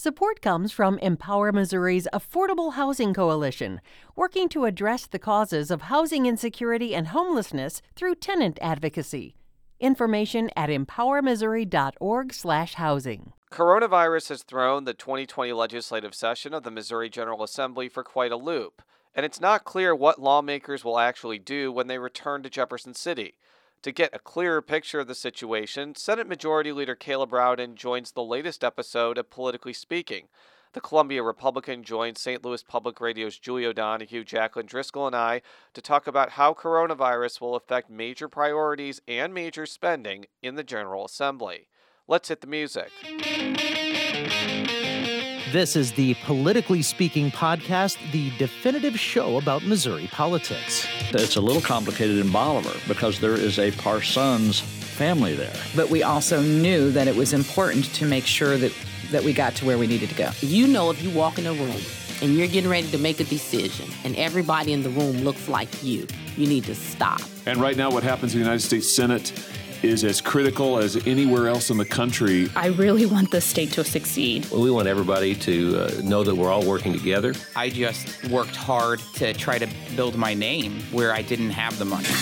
Support comes from Empower Missouri's Affordable Housing Coalition, working to address the causes of housing insecurity and homelessness through tenant advocacy. Information at empowermissouri.org/housing. Coronavirus has thrown the 2020 legislative session of the Missouri General Assembly for quite a loop, and it's not clear what lawmakers will actually do when they return to Jefferson City. To get a clearer picture of the situation, Senate Majority Leader Caleb Rowden joins the latest episode of Politically Speaking. The Columbia Republican joins St. Louis Public Radio's Julie O'Donoghue, Jacqueline Driscoll, and I to talk about how coronavirus will affect major priorities and major spending in the General Assembly. Let's hit the music. This is the Politically Speaking podcast, the definitive show about Missouri politics. It's a little complicated in Bolivar because there is a Parsons family there. But we also knew that it was important to make sure that we got to where we needed to go. You know, if you walk in a room and you're getting ready to make a decision and everybody in the room looks like you need to stop. And right now what happens in the United States Senate is as critical as anywhere else in the country. I really want the state to succeed. Well, we want everybody to know that we're all working together. I just worked hard to try to build my name where I didn't have the money.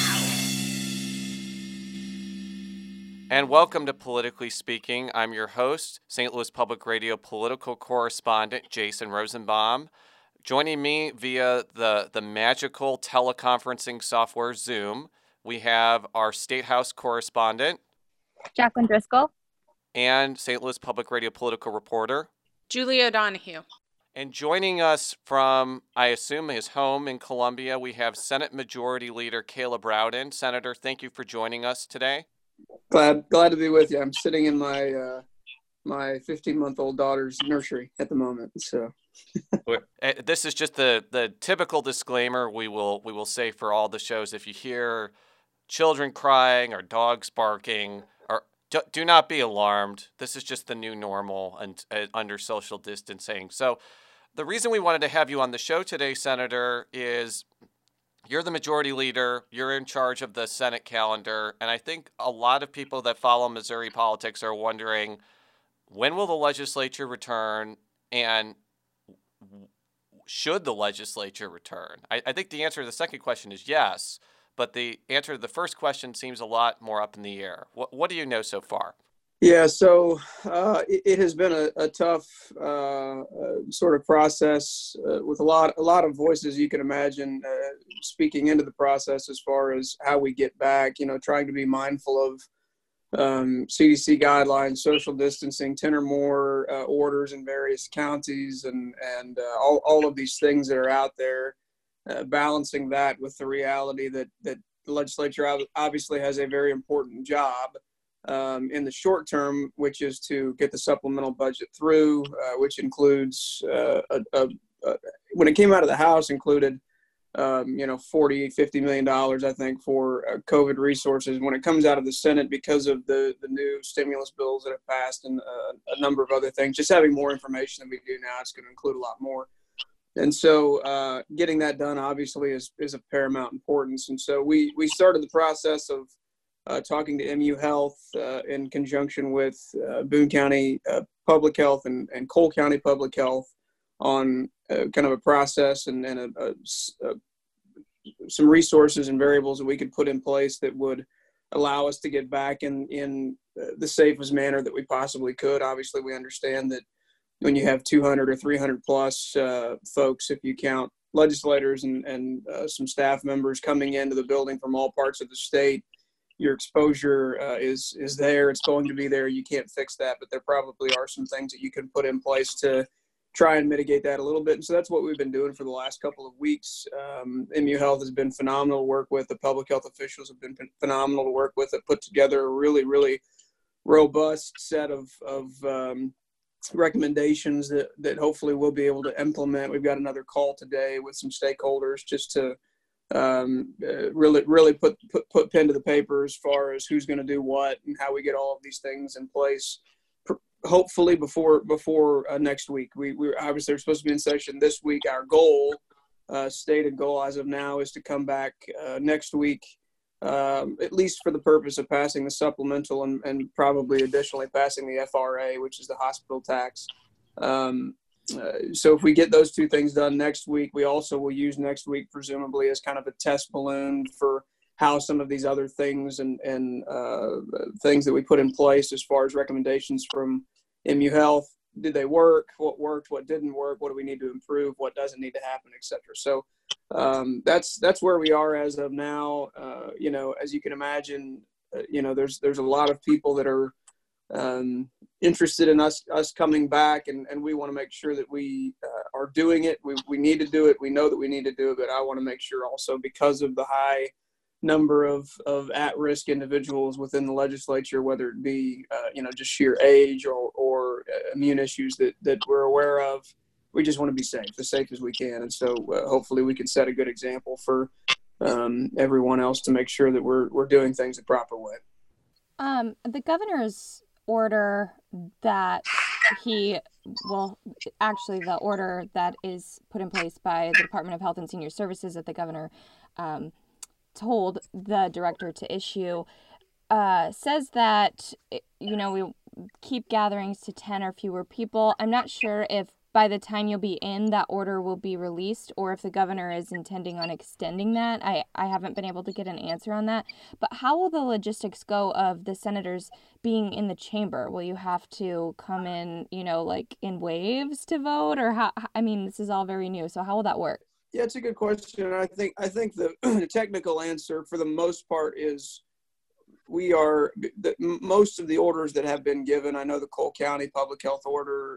And welcome to Politically Speaking. I'm your host, St. Louis Public Radio political correspondent Jason Rosenbaum. Joining me via the magical teleconferencing software Zoom, we have our State House correspondent, Jacqueline Driscoll, and St. Louis Public Radio political reporter, Julie O'Donoghue. And joining us from, I assume, his home in Columbia, we have Senate Majority Leader Caleb Rowden. Senator, thank you for joining us today. Glad to be with you. I'm sitting in my 15-month-old daughter's nursery at the moment, so. This is just the typical disclaimer we will say for all the shows. If you hear children crying or dogs barking, or do not be alarmed. This is just the new normal and under social distancing. So the reason we wanted to have you on the show today, Senator, is you're the majority leader. You're in charge of the Senate calendar. And I think a lot of people that follow Missouri politics are wondering, when will the legislature return, and should the legislature return? I think the answer to the second question is yes, but the answer to the first question seems a lot more up in the air. What do you know so far? Yeah, so it has been a tough sort of process with a lot of voices you can imagine speaking into the process as far as how we get back, trying to be mindful of CDC guidelines, social distancing, 10 or more orders in various counties, and all of these things that are out there, balancing that with the reality that the legislature obviously has a very important job in the short term, which is to get the supplemental budget through, which includes, when it came out of the House, included $40-50 million, I think, for COVID resources. When it comes out of the Senate, because of the new stimulus bills that have passed and a number of other things, just having more information than we do now, it's going to include a lot more. And so getting that done, obviously, is of paramount importance. And so we started the process of talking to MU Health in conjunction with Boone County Public Health and Cole County Public Health on kind of a process and some resources and variables that we could put in place that would allow us to get back in the safest manner that we possibly could. Obviously, we understand that when you have 200 or 300 plus folks, if you count legislators and some staff members coming into the building from all parts of the state, your exposure is there. It's going to be there. You can't fix that, but there probably are some things that you can put in place to try and mitigate that a little bit. And so that's what we've been doing for the last couple of weeks. MU Health has been phenomenal to work with. The public health officials have been phenomenal to work with. It put together a really, really robust set of recommendations that hopefully we'll be able to implement. We've got another call today with some stakeholders just to really put pen to the paper as far as who's going to do what and how we get all of these things in place. Hopefully before next week. We obviously are supposed to be in session this week. Our goal, stated goal as of now, is to come back next week, at least for the purpose of passing the supplemental and probably additionally passing the FRA, which is the hospital tax. So if we get those two things done next week, we also will use next week presumably as kind of a test balloon for how some of these other things and things that we put in place as far as recommendations from MU Health, did they work? What worked? What didn't work? What do we need to improve? What doesn't need to happen, et cetera. So that's where we are as of now. As you can imagine, there's a lot of people that are interested in us coming back, and we want to make sure that we are doing it. We need to do it. We know that we need to do it, but I want to make sure also, because of the high number of at-risk individuals within the legislature, whether it be just sheer age or immune issues that we're aware of, we just want to be as safe as we can. And so hopefully we can set a good example for everyone else to make sure that we're doing things the proper way. The governor's order that the order that is put in place by the Department of Health and Senior Services that the governor told the director to issue says that, we keep gatherings to 10 or fewer people. I'm not sure if by the time you'll be in, that order will be released, or if the governor is intending on extending that. I haven't been able to get an answer on that. But how will the logistics go of the senators being in the chamber? Will you have to come in, in waves to vote, or how? I mean, this is all very new. So how will that work? Yeah, it's a good question. I think the technical answer for the most part is most of the orders that have been given. I know the Cole County Public Health Order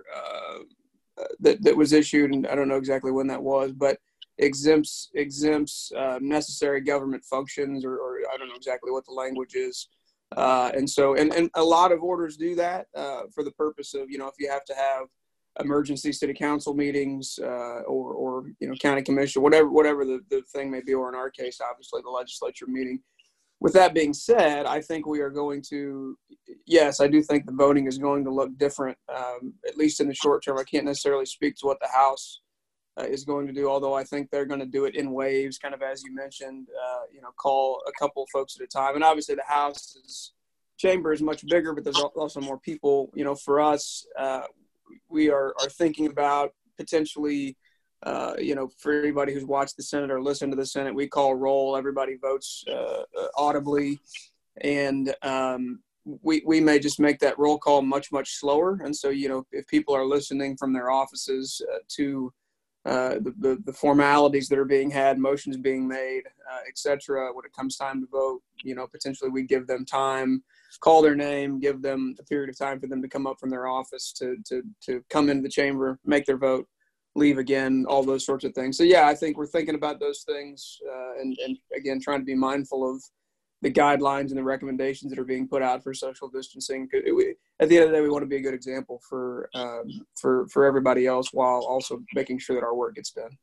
that was issued, and I don't know exactly when that was, but exempts necessary government functions, or I don't know exactly what the language is. And a lot of orders do that for the purpose of, if you have to have emergency city council meetings or county commission, whatever the thing may be, or in our case, obviously the legislature meeting. With that being said, I think we are going to, yes, I do think the voting is going to look different, at least in the short term. I can't necessarily speak to what the House is going to do, although I think they're going to do it in waves, kind of as you mentioned, call a couple of folks at a time. And obviously the House's chamber is much bigger, but there's also more people. For us, we are thinking about potentially, for everybody who's watched the Senate or listened to the Senate, we call roll. Everybody votes audibly, and we may just make that roll call much, much slower. And so, if people are listening from their offices to the formalities that are being had, motions being made, et cetera, when it comes time to vote, potentially we give them time, call their name, give them a period of time for them to come up from their office to come into the chamber, make their vote, leave again, all those sorts of things. So yeah, I think we're thinking about those things and again, trying to be mindful of the guidelines and the recommendations that are being put out for social distancing. At the end of the day, we want to be a good example for everybody else, while also making sure that our work gets done.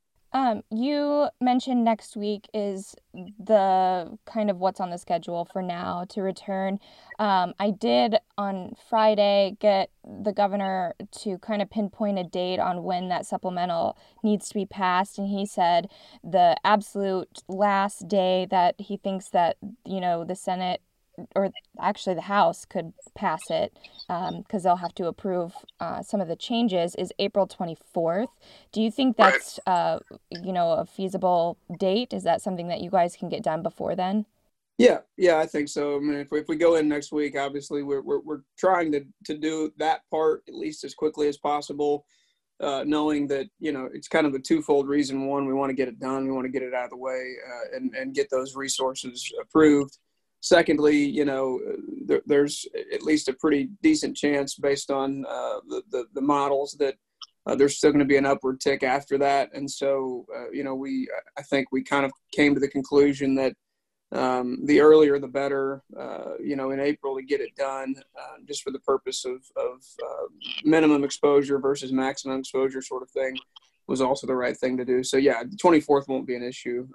You mentioned next week is the kind of what's on the schedule for now to return. I did on Friday get the governor to kind of pinpoint a date on when that supplemental needs to be passed. And he said the absolute last day that he thinks that, the Senate, or actually the House, could pass it, because they'll have to approve some of the changes, is April 24th. Do you think that's, a feasible date? Is that something that you guys can get done before then? Yeah, I think so. I mean, if we go in next week, obviously we're trying to do that part at least as quickly as possible, knowing that, it's kind of a twofold reason. One, we want to get it done. We want to get it out of the way and get those resources approved. Secondly, there's at least a pretty decent chance based on the models that there's still going to be an upward tick after that. And so, I think we kind of came to the conclusion that the earlier the better, in April, to get it done, just for the purpose of minimum exposure versus maximum exposure sort of thing, was also the right thing to do. So yeah, the 24th won't be an issue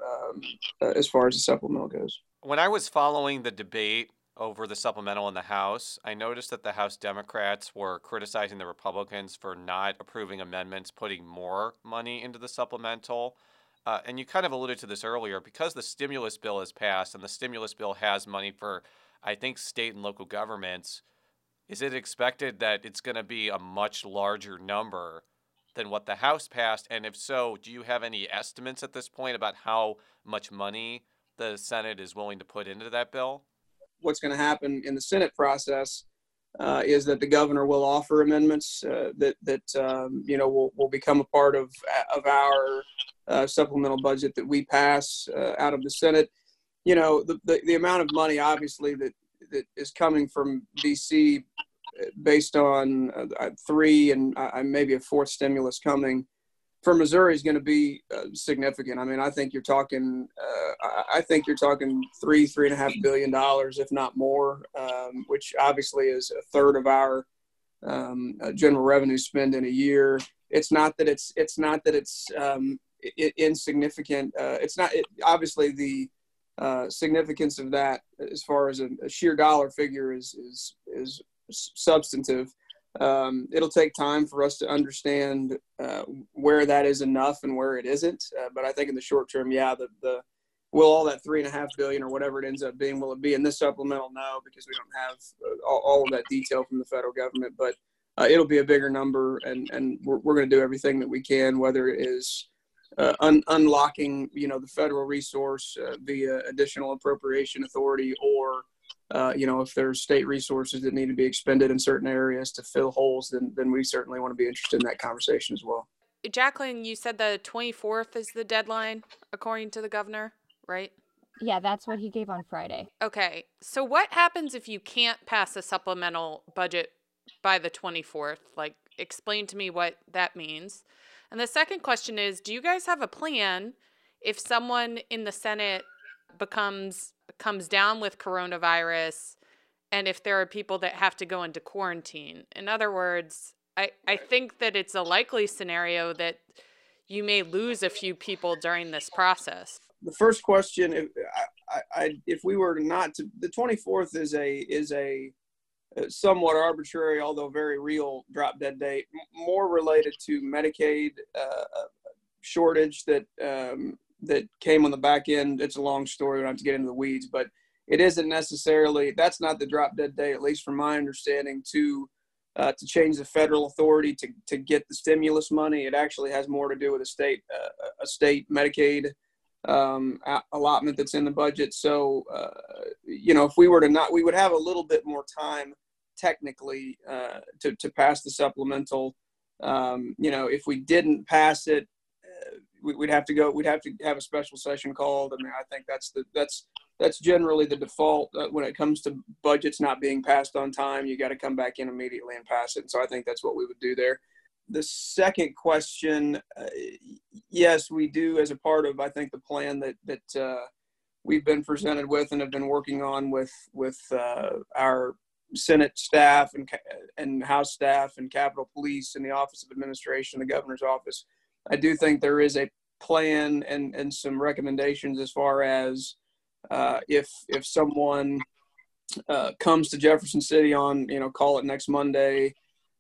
as far as the supplemental goes. When I was following the debate over the supplemental in the House, I noticed that the House Democrats were criticizing the Republicans for not approving amendments putting more money into the supplemental. And you kind of alluded to this earlier, because the stimulus bill is passed and the stimulus bill has money for, I think, state and local governments. Is it expected that it's going to be a much larger number than what the House passed? And if so, do you have any estimates at this point about how much money the Senate is willing to put into that bill? What's going to happen in the Senate process is that the governor will offer amendments that will become a part of our supplemental budget that we pass out of the Senate. You know, the amount of money, obviously, that is coming from D.C. based on 3 and maybe a 4th stimulus coming for Missouri is going to be significant. I mean, I think you're talking $3.5 billion, if not more, which obviously is a third of our general revenue spend in a year. It's not that it's insignificant. Obviously the significance of that, as far as a sheer dollar figure, is substantive. It'll take time for us to understand where that is enough and where it isn't. But I think in the short term, will all that $3.5 billion or whatever it ends up being, will it be in this supplemental? No, because we don't have all of that detail from the federal government. But it'll be a bigger number, and we're going to do everything that we can, whether it is unlocking, the federal resource via additional appropriation authority, or if there's state resources that need to be expended in certain areas to fill holes, then we certainly want to be interested in that conversation as well. Jacqueline, you said the 24th is the deadline, according to the governor, right? Yeah, that's what he gave on Friday. Okay. So what happens if you can't pass a supplemental budget by the 24th? Like, explain to me what that means. And the second question is, do you guys have a plan if someone in the Senate comes down with coronavirus, and if there are people that have to go into quarantine? In other words, I think that it's a likely scenario that you may lose a few people during this process. The first question, if we were not to, the 24th is a somewhat arbitrary, although very real, drop dead date, more related to Medicaid shortage that came on the back end. It's a long story. We don't have to get into the weeds, but it isn't necessarily, that's not the drop dead date, at least from my understanding, to change the federal authority to get the stimulus money. It actually has more to do with a state Medicaid allotment that's in the budget. So, if we were to not, we would have a little bit more time technically to pass the supplemental. If we didn't pass it, we'd have to have a special session called. I mean, I think that's generally the default when it comes to budgets not being passed on time. You got to come back in immediately and pass it. And so I think that's what we would do there. The second question, yes, we do, as a part of, I think, the plan that we've been presented with and have been working on with our Senate staff and House staff and Capitol Police and the Office of Administration, the governor's office. I do think there is a plan and some recommendations as far as if someone comes to Jefferson City on, call it next Monday,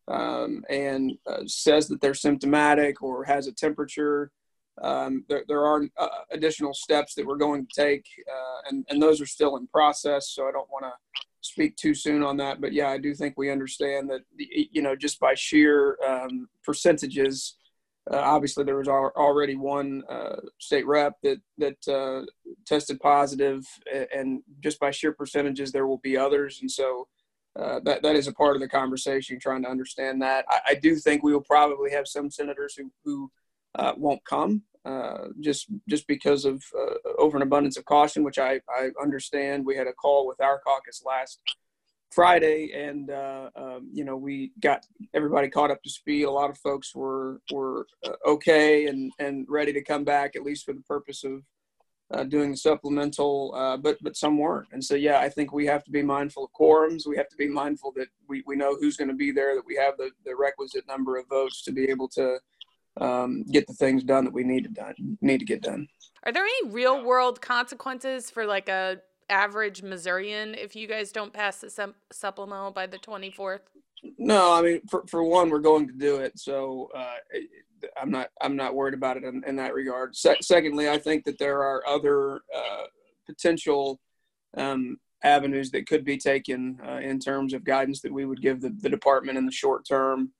and says that they're symptomatic or has a temperature, there are additional steps that we're going to take, and those are still in process, so I don't want to speak too soon on that. But yeah, I do think we understand that, just by sheer percentages, obviously there was already one state rep that tested positive, and just by sheer percentages there will be others, and so that is a part of the conversation, trying to understand that. I do think we will probably have some senators who won't come just because of over an abundance of caution, which I understand. We had a call with our caucus last Friday, and we got everybody caught up to speed. A lot of folks were okay and ready to come back, at least for the purpose of doing the supplemental, but some weren't. And so, yeah, I think we have to be mindful of quorums. We have to be mindful that we know who's going to be there, that we have the requisite number of votes to be able to get the things done that we need to get done. Are there any real world consequences for like a average Missourian if you guys don't pass the supplemental by the 24th? No, I mean, for one, we're going to do it. So I'm not worried about it in that regard. Secondly, I think that there are other potential avenues that could be taken in terms of guidance that we would give the department in the short term.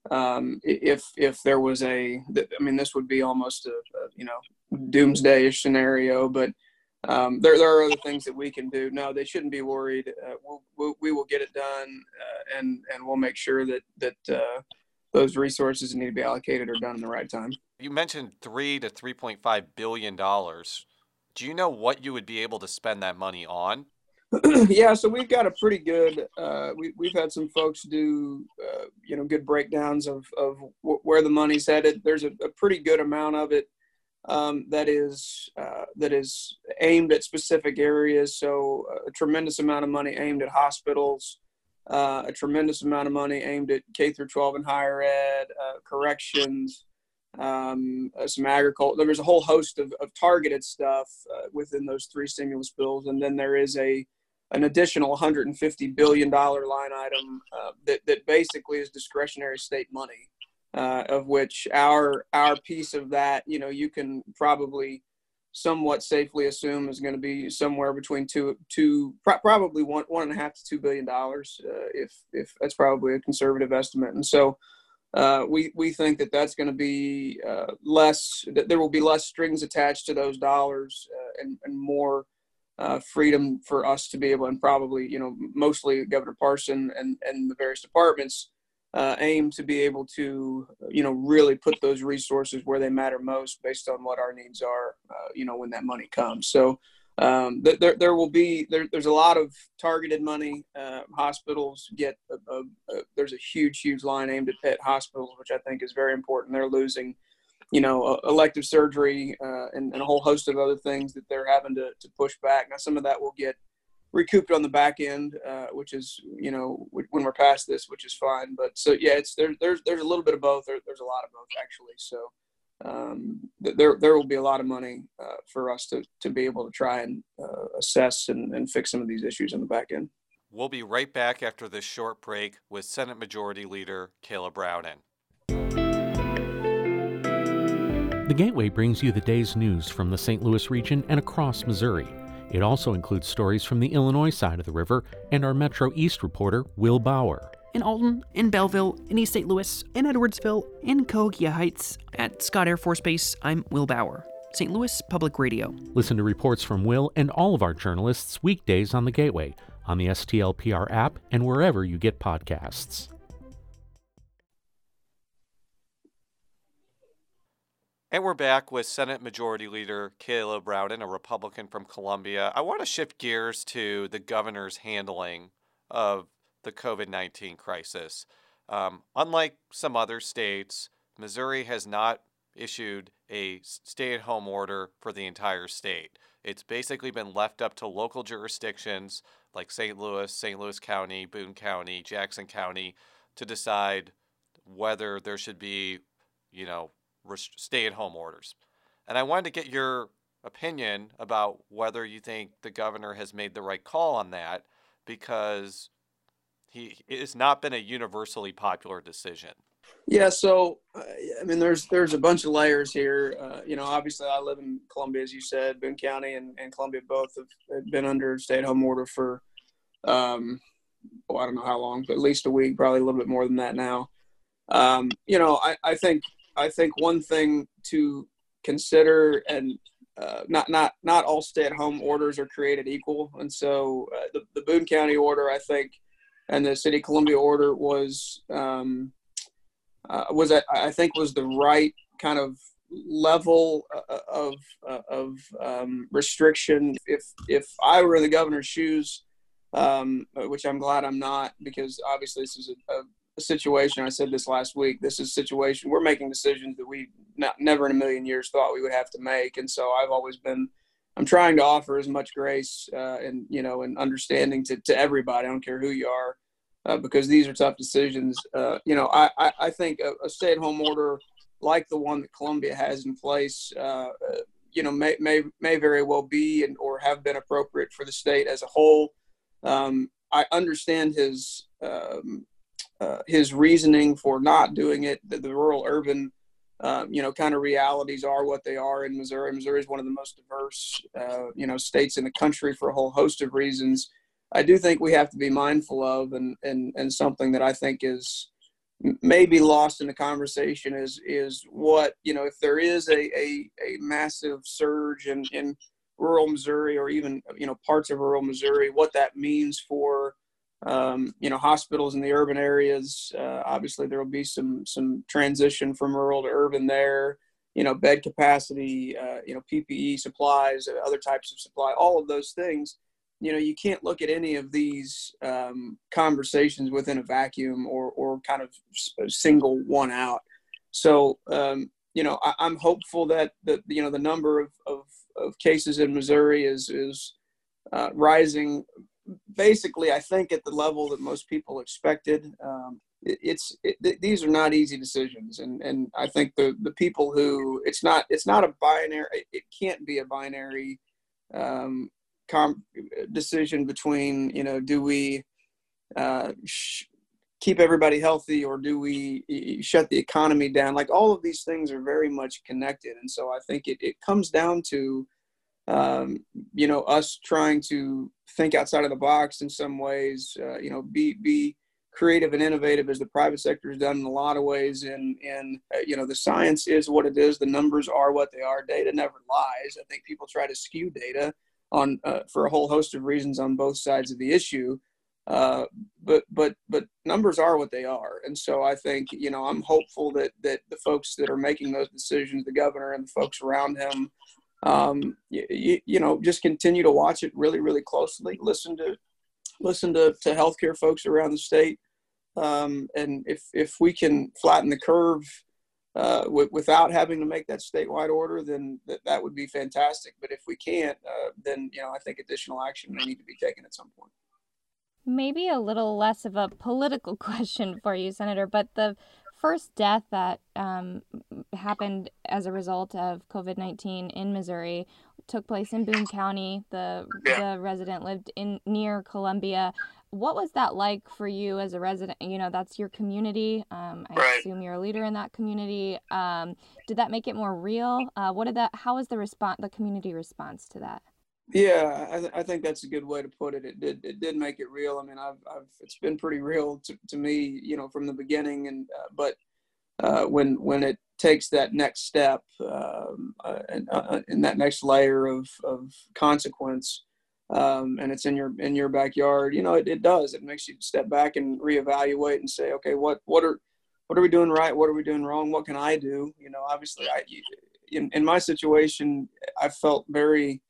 If there was this would be almost a doomsday-ish scenario, but there are other things that we can do. No, they shouldn't be worried. We will get it done, and we'll make sure that those resources that need to be allocated are done in the right time. You mentioned $3 to $3.5 billion. Do you know what you would be able to spend that money on? Yeah, so we've got a pretty good. We've had some folks do good breakdowns of where the money's headed. There's a pretty good amount of it that is aimed at specific areas. So a tremendous amount of money aimed at hospitals, a tremendous amount of money aimed at K through 12 and higher ed, corrections, some agriculture. There's a whole host of targeted stuff within those three stimulus bills, and then there is an additional $150 billion line item that basically is discretionary state money, of which our piece of that, you can probably somewhat safely assume is going to be somewhere between probably $1.5 to $2 billion, if that's probably a conservative estimate. And so we think that that's going to be less, that there will be less strings attached to those dollars and more freedom for us to be able, and probably, mostly Governor Parson and the various departments aim to be able to, really put those resources where they matter most based on what our needs are, when that money comes. So there will be, there's a lot of targeted money. Hospitals get, there's a huge line aimed at pet hospitals, which I think is very important. They're losing, elective surgery and a whole host of other things that they're having to push back. Now, some of that will get recouped on the back end, which is, when we're past this, which is fine. But so, yeah, there's a little bit of both. There's a lot of both, actually. So there will be a lot of money for us to be able to try and assess and fix some of these issues on the back end. We'll be right back after this short break with Senate Majority Leader Caleb Rowden. The Gateway brings you the day's news from the St. Louis region and across Missouri. It also includes stories from the Illinois side of the river and our Metro East reporter, Will Bauer. In Alton, in Belleville, in East St. Louis, in Edwardsville, in Cahokia Heights, at Scott Air Force Base, I'm Will Bauer. St. Louis Public Radio. Listen to reports from Will and all of our journalists weekdays on the Gateway, on the STLPR app, and wherever you get podcasts. And we're back with Senate Majority Leader Caleb Rowden, a Republican from Columbia. I want to shift gears to the governor's handling of the COVID-19 crisis. Unlike some other states, Missouri has not issued a stay-at-home order for the entire state. It's basically been left up to local jurisdictions like St. Louis County, Boone County, Jackson County to decide whether there should be, stay-at-home orders. And I wanted to get your opinion about whether you think the governor has made the right call on that, because it has not been a universally popular decision. Yeah, so there's a bunch of layers here. Obviously I live in Columbia, as you said. Boone County and Columbia both have been under stay-at-home order for I don't know how long, but at least a week, probably a little bit more than that now. I think one thing to consider, and not all stay-at-home orders are created equal. And so the Boone County order, I think, and the City of Columbia order was the right kind of level of restriction. If I were in the governor's shoes, which I'm glad I'm not, because obviously this is a situation. I said this last week. This is a situation we're making decisions that we never in a million years thought we would have to make. And so I'm trying to offer as much grace and understanding to everybody. I don't care who you are, because these are tough decisions. I think a stay-at-home order like the one that Columbia has in place, may very well be or have been appropriate for the state as a whole. I understand his reasoning for not doing it. The rural urban, kind of realities are what they are in Missouri. Missouri is one of the most diverse, states in the country for a whole host of reasons. I do think we have to be mindful of, and something that I think is maybe lost in the conversation is what, if there is a massive surge in rural Missouri, or even, parts of rural Missouri, what that means for, hospitals in the urban areas. Obviously there will be some transition from rural to urban there, bed capacity, PPE supplies, other types of supply, all of those things. You can't look at any of these conversations within a vacuum or kind of single one out. So, I'm hopeful that the number of cases in Missouri is rising, basically, I think, at the level that most people expected. These are not easy decisions. And I think the people who, it's not a binary, it can't be a binary decision between, do we keep everybody healthy, or do we shut the economy down? Like, all of these things are very much connected. And so I think it comes down to, us trying to think outside of the box in some ways, be creative and innovative, as the private sector has done in a lot of ways. And the science is what it is. The numbers are what they are. Data never lies. I think people try to skew data for a whole host of reasons on both sides of the issue. But numbers are what they are. And so I think, I'm hopeful that the folks that are making those decisions, the governor and the folks around him, just continue to watch it really, really closely, listen to healthcare folks around the state. And if we can flatten the curve, without having to make that statewide order, then that would be fantastic. But if we can't, then, I think additional action may need to be taken at some point. Maybe a little less of a political question for you, Senator, but the first death that happened as a result of COVID-19 in Missouri took place in Boone County. The resident lived near Columbia. What was that like for you as a resident? That's your community. I assume you're a leader in that community. Did that make it more real? How was the community response to that? Yeah, I think that's a good way to put it. It did make it real. I mean, it's been pretty real to me, from the beginning. And but when it takes that next step and that next layer of consequence, and it's in your backyard, it does. It makes you step back and reevaluate and say, okay, what are we doing right? What are we doing wrong? What can I do? Obviously, in my situation, I felt very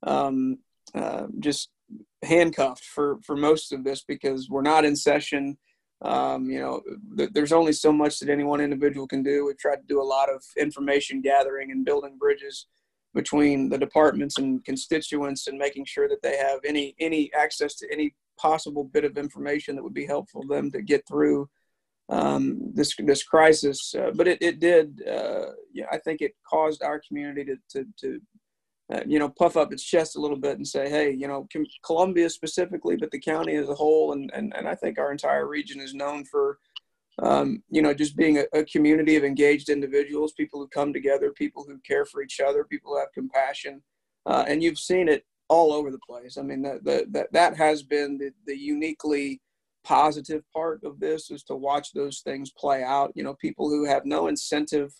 just handcuffed for most of this, because we're not in session. There's only so much that any one individual can do. We've tried to do a lot of information gathering and building bridges between the departments and constituents, and making sure that they have any access to any possible bit of information that would be helpful to them to get through this crisis. But it did. I think it caused our community to puff up its chest a little bit and say, hey, Columbia specifically, but the county as a whole, and I think our entire region is known for, just being a community of engaged individuals, people who come together, people who care for each other, people who have compassion, and you've seen it all over the place. I mean, that has been the uniquely positive part of this, is to watch those things play out. People who have no incentive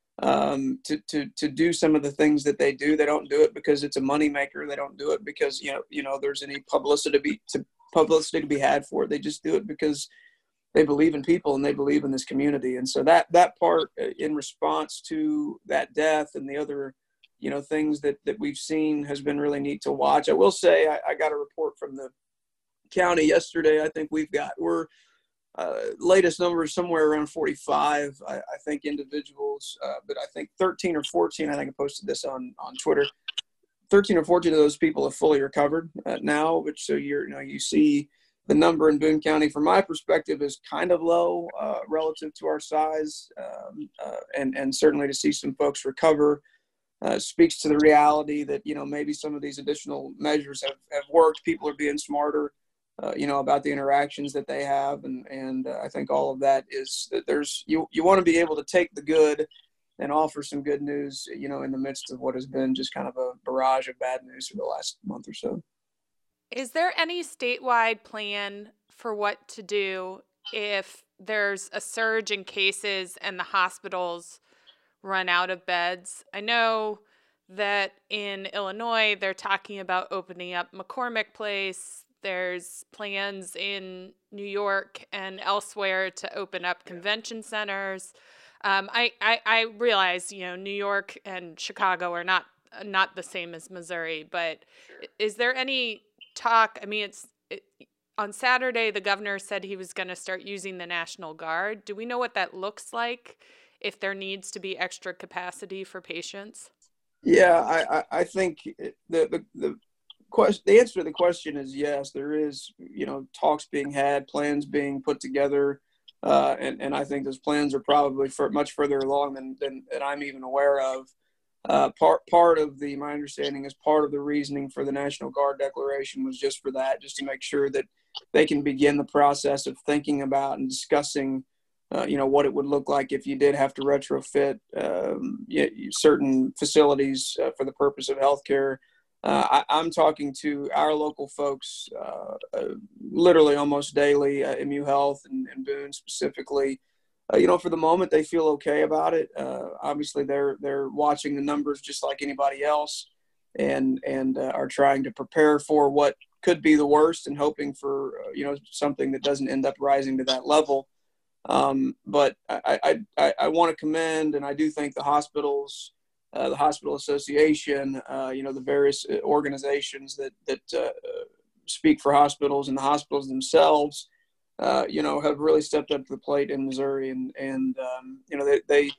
to do some of the things that they do. They don't do it because it's a moneymaker. They don't do it because there's any publicity to be had for it. They just do it because they believe in people and they believe in this community. And so that part, in response to that death and the other things that we've seen, has been really neat to watch. I will say I got a report from the county yesterday. I think we're latest number is somewhere around 45, I think, individuals, but I think 13 or 14, I think I posted this on Twitter, 13 or 14 of those people have fully recovered now, which, so you see the number in Boone County, from my perspective, is kind of low relative to our size, and certainly to see some folks recover speaks to the reality that, maybe some of these additional measures have worked. People are being smarter about the interactions that they have. And I think all of that is that you want to be able to take the good and offer some good news, in the midst of what has been just kind of a barrage of bad news for the last month or so. Is there any statewide plan for what to do if there's a surge in cases and the hospitals run out of beds? I know that in Illinois, they're talking about opening up McCormick Place. There's plans in New York and elsewhere to open up convention centers. I realize, New York and Chicago are not the same as Missouri, but is there any talk? I mean, on Saturday, the governor said he was going to start using the National Guard. Do we know what that looks like, if there needs to be extra capacity for patients? Yeah, I think the answer to the question is yes. There is, talks being had, plans being put together, and I think those plans are probably much further along than I'm even aware of. Part of my understanding is part of the reasoning for the National Guard declaration was just for that, just to make sure that they can begin the process of thinking about and discussing what it would look like if you did have to retrofit certain facilities for the purpose of healthcare. I'm talking to our local folks literally almost daily, MU Health and Boone specifically. For the moment, they feel okay about it. Obviously, they're watching the numbers just like anybody else, and are trying to prepare for what could be the worst and hoping for something that doesn't end up rising to that level. But I want to commend, and I do think the hospitals, the Hospital Association, the various organizations that speak for hospitals and the hospitals themselves, have really stepped up to the plate in Missouri, and they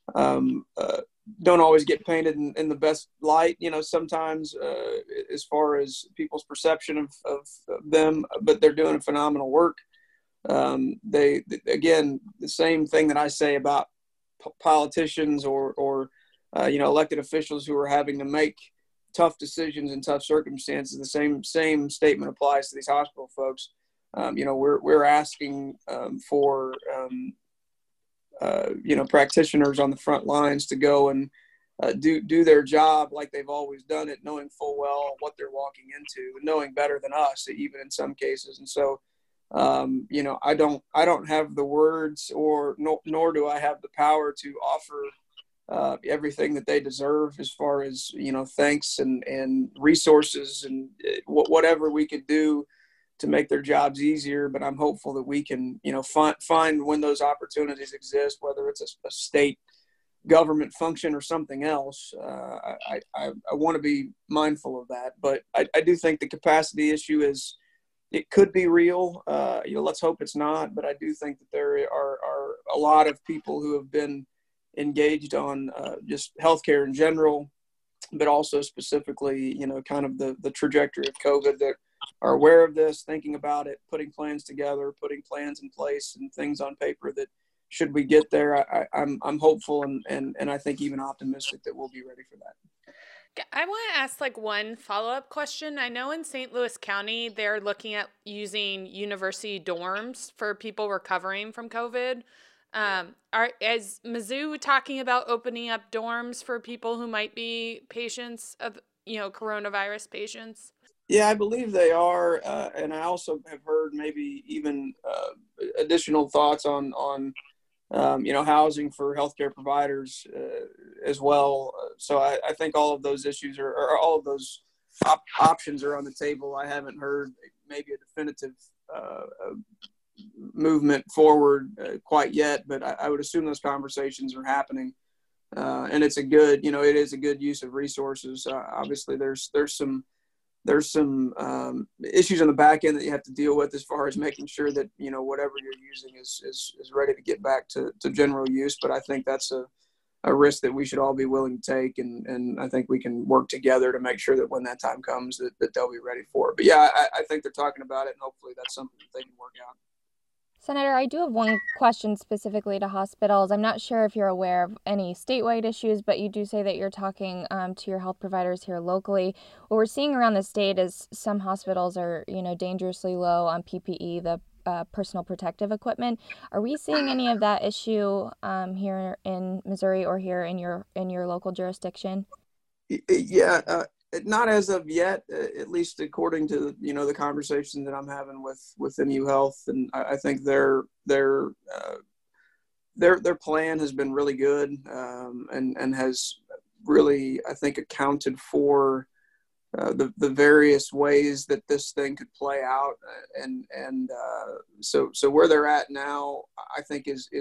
don't always get painted in the best light, sometimes as far as people's perception of them, but they're doing phenomenal work. They again, the same thing that I say about politicians or elected officials who are having to make tough decisions in tough circumstances. The same statement applies to these hospital folks. We're asking for practitioners on the front lines to go and do their job like they've always done it, knowing full well what they're walking into, and knowing better than us, even in some cases. And so, I don't have the words, nor do I have the power to offer everything that they deserve as far as thanks and resources and whatever we could do to make their jobs easier. But I'm hopeful that we can find when those opportunities exist, whether it's a state government function or something else. I want to be mindful of that, but I do think the capacity issue it could be real. Let's hope it's not, but I do think that there are a lot of people who have been engaged on just healthcare in general, but also specifically, kind of the trajectory of COVID, that are aware of this, thinking about it, putting plans together, putting plans in place and things on paper that should we get there, I'm hopeful and I think even optimistic that we'll be ready for that. I want to ask one follow-up question. I know in St. Louis County, they're looking at using university dorms for people recovering from COVID. Is Mizzou talking about opening up dorms for people who might be patients of, coronavirus patients? Yeah, I believe they are. And I also have heard maybe even additional thoughts on housing for healthcare providers as well. So I think all of those issues or all of those options are on the table. I haven't heard maybe a definitive movement forward quite yet, but I would assume those conversations are happening. And it's it is a good use of resources. Obviously, there's some issues on the back end that you have to deal with as far as making sure that whatever you're using is ready to get back to general use. But I think that's a risk that we should all be willing to take, and I think we can work together to make sure that when that time comes that they'll be ready for it. But yeah, I think they're talking about it, and hopefully that's something that they can work out. Senator, I do have one question specifically to hospitals. I'm not sure if you're aware of any statewide issues, but you do say that you're talking to your health providers here locally. What we're seeing around the state is some hospitals are, dangerously low on PPE, the personal protective equipment. Are we seeing any of that issue here in Missouri or here in your local jurisdiction? Yeah, Not as of yet, at least according to the conversation that I'm having with MU Health, and I think their plan has been really good, and has really, I think, accounted for the various ways that this thing could play out, and so where they're at now, I think is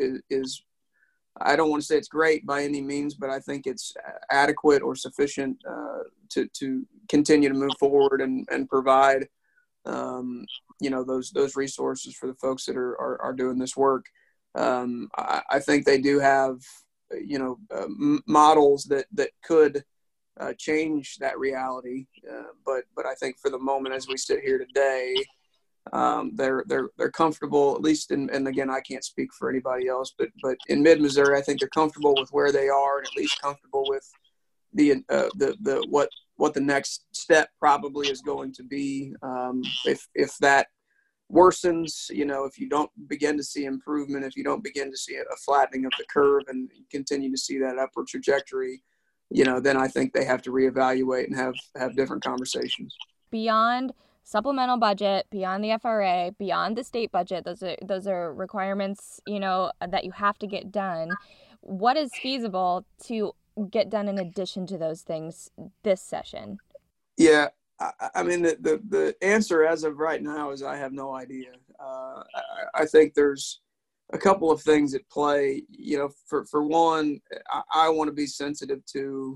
I don't want to say it's great by any means, but I think it's adequate or sufficient to continue to move forward and provide those resources for the folks that are doing this work. I think they do have models that could change that reality, but I think for the moment, as we sit here today, they're comfortable, at least and again, I can't speak for anybody else, but in mid-Missouri, I think they're comfortable with where they are, and at least comfortable with the what the next step probably is going to be. If that worsens, if you don't begin to see improvement, if you don't begin to see a flattening of the curve and continue to see that upward trajectory, then I think they have to reevaluate and have different conversations. Beyond supplemental budget, beyond the FRA, beyond the state budget, those are requirements, that you have to get done. What is feasible to get done in addition to those things this session? Yeah, I mean, the answer as of right now is I have no idea. I think there's a couple of things at play. For one, I want to be sensitive to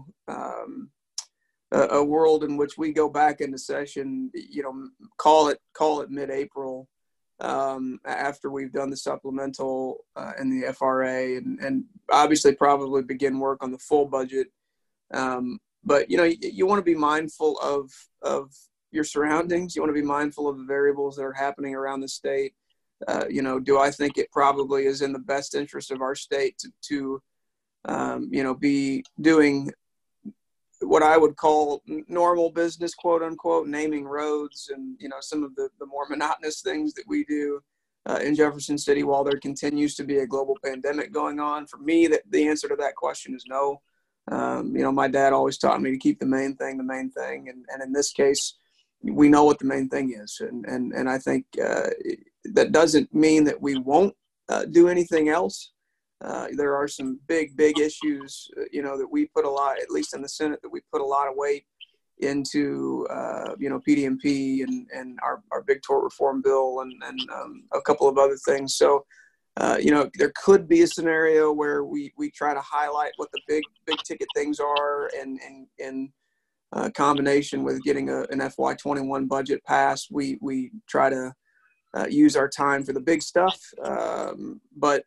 a world in which we go back into session, call it mid-April, after we've done the supplemental and the FRA, and obviously probably begin work on the full budget. But you want to be mindful of your surroundings. You want to be mindful of the variables that are happening around the state. Do I think it probably is in the best interest of our state to be doing what I would call normal business, quote unquote, naming roads and, some of the more monotonous things that we do in Jefferson City while there continues to be a global pandemic going on? For me, the answer to that question is no. My dad always taught me to keep the main thing. And in this case, we know what the main thing is. And I think that doesn't mean that we won't do anything else. There are some big issues, that we put a lot, at least in the Senate, that we put a lot of weight into, PDMP and our big tort reform bill and a couple of other things. So, there could be a scenario where we try to highlight what the big ticket things are, and in combination with getting an FY21 budget passed, we try to use our time for the big stuff. But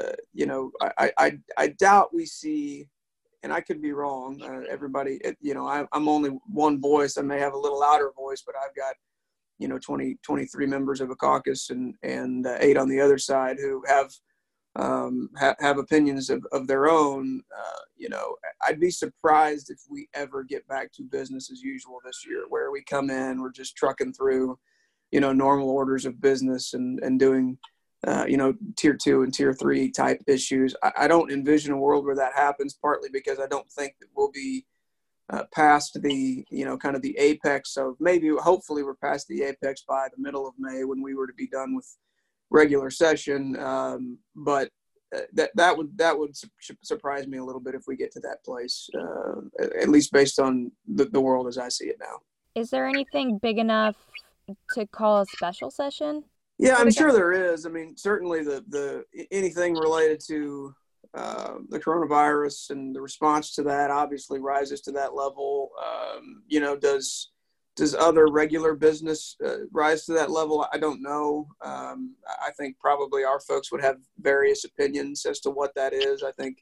I doubt we see, and I could be wrong. Everybody, I'm only one voice. I may have a little louder voice, but I've got 23 members of a caucus and 8 on the other side who have opinions of their own. I'd be surprised if we ever get back to business as usual this year, where we come in, we're just trucking through, normal orders of business and doing, tier 2 and tier 3 type issues. I don't envision a world where that happens, partly because I don't think that we'll be past the, kind of the apex of hopefully we're past the apex by the middle of May when we were to be done with regular session. But that would surprise me a little bit if we get to that place, at least based on the world as I see it now. Is there anything big enough to call a special session? Yeah, I'm sure there is. I mean, certainly the anything related to the coronavirus and the response to that obviously rises to that level. Does other regular business rise to that level? I don't know. I think probably our folks would have various opinions as to what that is. I think,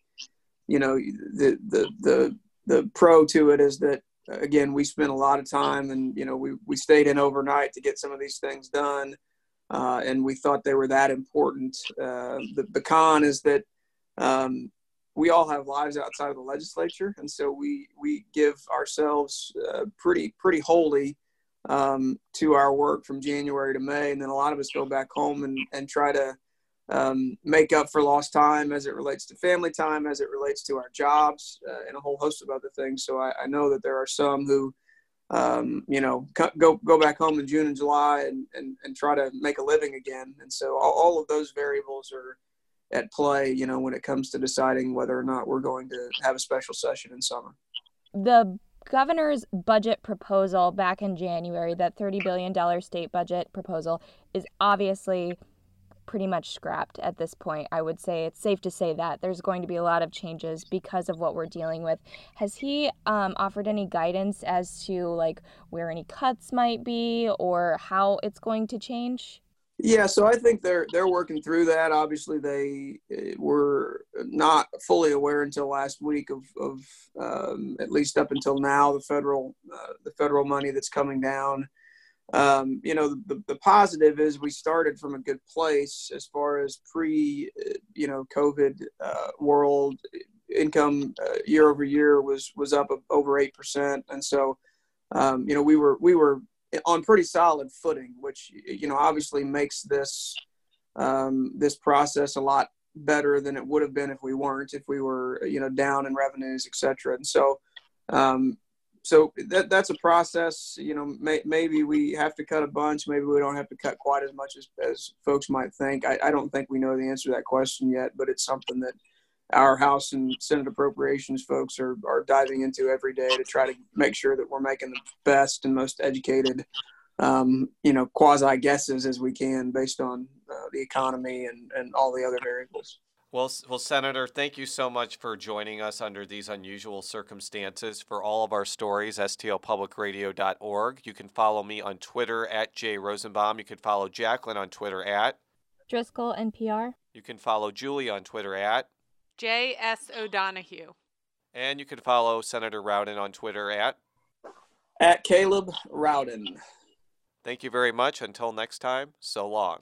the pro to it is that, again, we spent a lot of time and, we stayed in overnight to get some of these things done. And we thought they were that important. The con is that we all have lives outside of the legislature, and so we give ourselves pretty wholly to our work from January to May, and then a lot of us go back home and try to make up for lost time as it relates to family time, as it relates to our jobs, and a whole host of other things. So I know that there are some who go back home in June and July and try to make a living again. And so all of those variables are at play, when it comes to deciding whether or not we're going to have a special session in summer. The governor's budget proposal back in January, that $30 billion state budget proposal, is obviously pretty much scrapped at this point. I would say it's safe to say that there's going to be a lot of changes because of what we're dealing with. Has he offered any guidance as to like where any cuts might be or how it's going to change? Yeah, so I think they're working through that. Obviously, they were not fully aware until last week of at least up until now, the federal money that's coming down. The positive is we started from a good place as far as COVID world. Income year over year was up over 8%, and so we were on pretty solid footing, which obviously makes this process a lot better than it would have been if we weren't, if we were down in revenues, et cetera. And so that's a process. Maybe we have to cut a bunch. Maybe we don't have to cut quite as much as folks might think. I don't think we know the answer to that question yet, but it's something that our House and Senate appropriations folks are diving into every day to try to make sure that we're making the best and most educated, quasi guesses as we can based on the economy and all the other variables. Well, Senator, thank you so much for joining us under these unusual circumstances. For all of our stories, stlpublicradio.org. You can follow me on Twitter at @JRosenbaum. You can follow Jacqueline on Twitter at Driscoll NPR. You can follow Julie on Twitter at J.S. O'Donohue. And you can follow Senator Rowden on Twitter at Caleb Rowden. Thank you very much. Until next time, so long.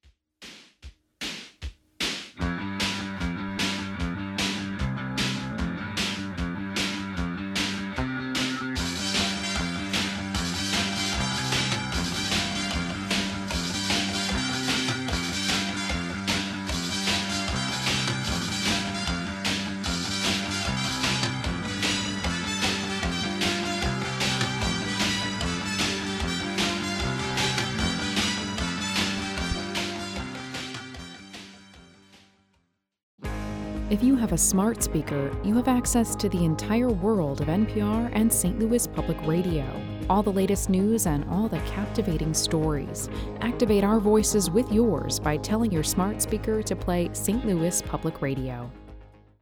If you have a smart speaker, you have access to the entire world of NPR and St. Louis Public Radio. All the latest news and all the captivating stories. Activate our voices with yours by telling your smart speaker to play St. Louis Public Radio.